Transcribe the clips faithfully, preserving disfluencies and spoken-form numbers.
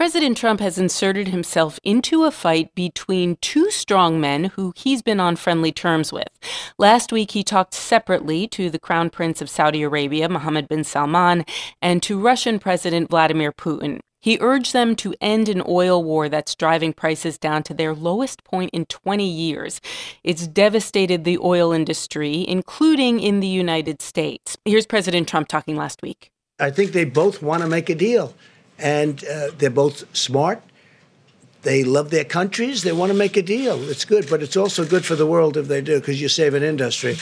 President Trump has inserted himself into a fight between two strong men who he's been on friendly terms with. Last week, he talked separately to the Crown Prince of Saudi Arabia, Mohammed bin Salman, and to Russian President Vladimir Putin. He urged them to end an oil war that's driving prices down to their lowest point in twenty years. It's devastated the oil industry, including in the United States. Here's President Trump talking last week. I think they both want to make a deal, and uh, they're both smart. They love their countries. They want to make a deal. It's good, but it's also good for the world if they do, because you save an industry.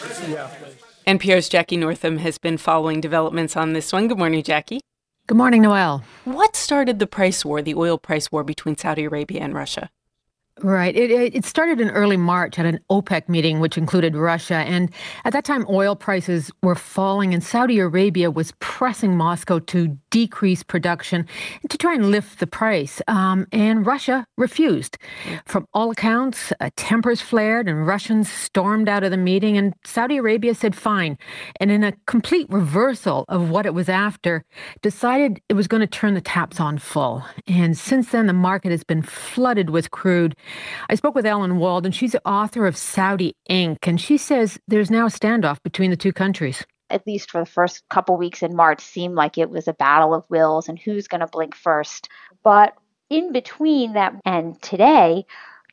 N P R's Jackie Northam has been following developments on this one. Good morning, Jackie. Good morning, Noelle. What started the price war, the oil price war between Saudi Arabia and Russia? Right. It, it started in early March at an OPEC meeting, which included Russia. And at that time, oil prices were falling, and Saudi Arabia was pressing Moscow to decrease production and to try and lift the price. Um, and Russia refused. From all accounts, uh, tempers flared and Russians stormed out of the meeting, and Saudi Arabia said fine. And in a complete reversal of what it was after, decided it was going to turn the taps on full. And since then, the market has been flooded with crude. I spoke with Ellen Wald, and she's the author of Saudi Incorporated, and she says there's now a standoff between the two countries. At least for the first couple weeks in March, seemed like it was a battle of wills and who's going to blink first. But in between that and today,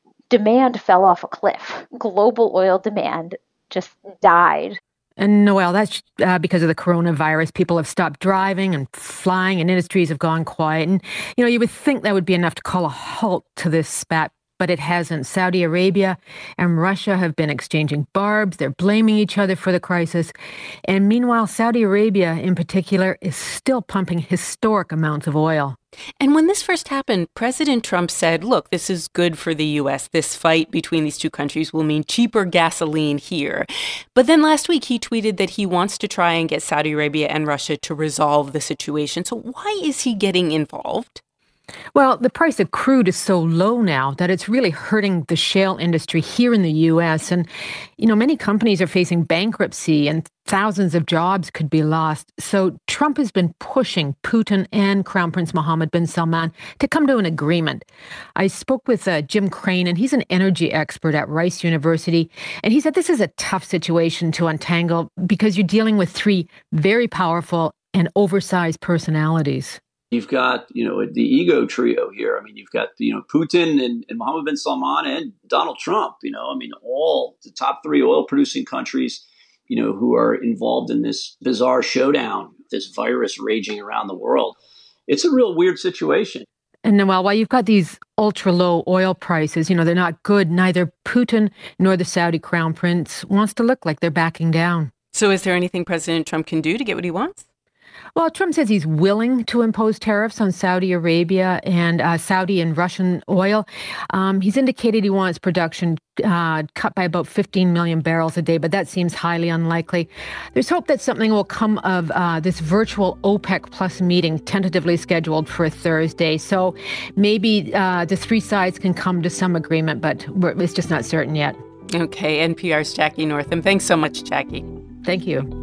demand fell off a cliff. Global oil demand just died. And Noelle, that's uh, because of the coronavirus. People have stopped driving and flying, and industries have gone quiet. And, you know, you would think that would be enough to call a halt to this spat, but it hasn't. Saudi Arabia and Russia have been exchanging barbs. They're blaming each other for the crisis. And meanwhile, Saudi Arabia in particular is still pumping historic amounts of oil. And when this first happened, President Trump said, look, this is good for the U S. This fight between these two countries will mean cheaper gasoline here. But then last week, he tweeted that he wants to try and get Saudi Arabia and Russia to resolve the situation. So why is he getting involved? Well, the price of crude is so low now that it's really hurting the shale industry here in the U S. And, you know, many companies are facing bankruptcy and thousands of jobs could be lost. So Trump has been pushing Putin and Crown Prince Mohammed bin Salman to come to an agreement. I spoke with uh, Jim Crane, and he's an energy expert at Rice University. And he said this is a tough situation to untangle because you're dealing with three very powerful and oversized personalities. You've got, you know, the ego trio here. I mean, you've got, you know, Putin and, and Mohammed bin Salman and Donald Trump, you know, I mean, all the top three oil producing countries, you know, who are involved in this bizarre showdown, this virus raging around the world. It's a real weird situation. And Noelle, while you've got these ultra low oil prices, you know, they're not good. Neither Putin nor the Saudi Crown Prince wants to look like they're backing down. So is there anything President Trump can do to get what he wants? Well, Trump says he's willing to impose tariffs on Saudi Arabia and uh, Saudi and Russian oil. Um, he's indicated he wants production uh, cut by about fifteen million barrels a day, but that seems highly unlikely. There's hope that something will come of uh, this virtual OPEC Plus meeting tentatively scheduled for Thursday. So maybe uh, the three sides can come to some agreement, but we're, it's just not certain yet. Okay, N P R's Jackie Northam. Thanks so much, Jackie. Thank you.